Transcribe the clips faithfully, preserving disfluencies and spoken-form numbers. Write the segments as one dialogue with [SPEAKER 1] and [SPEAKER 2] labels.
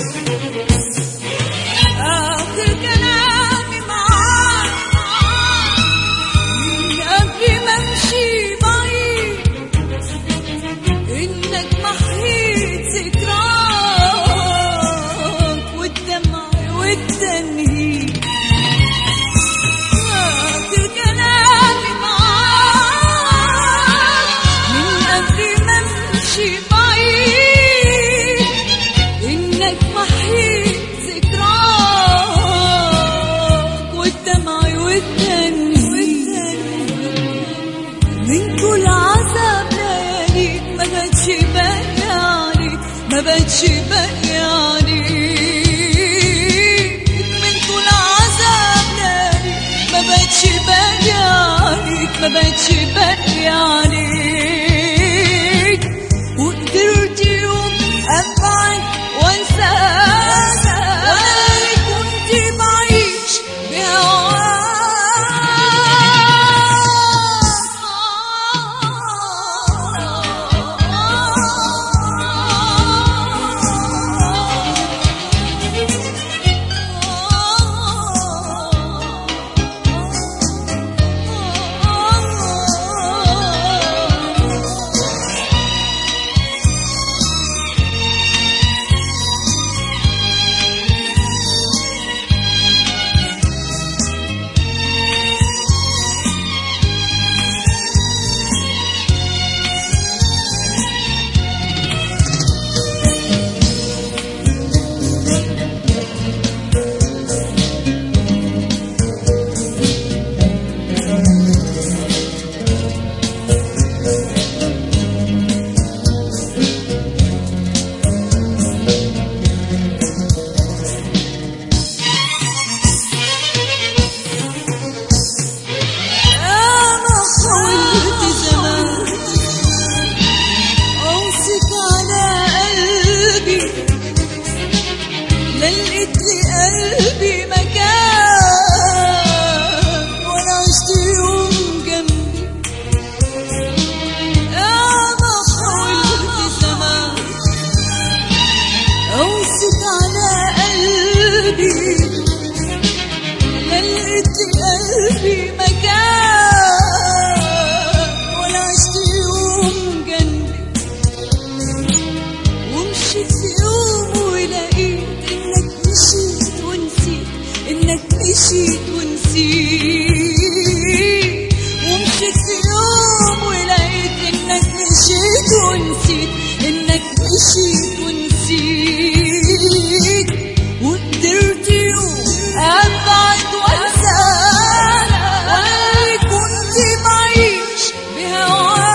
[SPEAKER 1] ما بقتش باقي عليك من طول عذاب لياليك، ما بقتش باقي عليك، ما بقتش باقي عليك. وقدرت يوم ابعد وانساك وانا اللي كنت بعيش لقيت لقلبي مكان ولا عشت يوم جنبي. أنا حاولت زمان أوصيك على قلبي، لقيت لقلبي مكان ولا عشت يوم جنبي. ومشيت في يوم ولقيت مشيت ونسيت انك مشيت ونسيت. ومشيت في يوم ولقيت انك مشيت ونسيت انك مشيت ونسيت. وقدرت يوم ابعد وانساك وانا اللي كنت بعيش بهواك.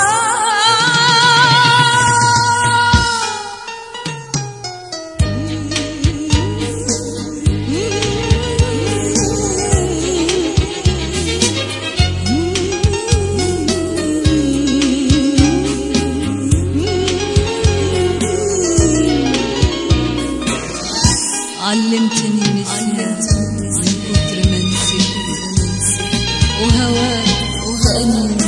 [SPEAKER 1] علمتني نسيت من كتر ما نسيت وهواك وكأني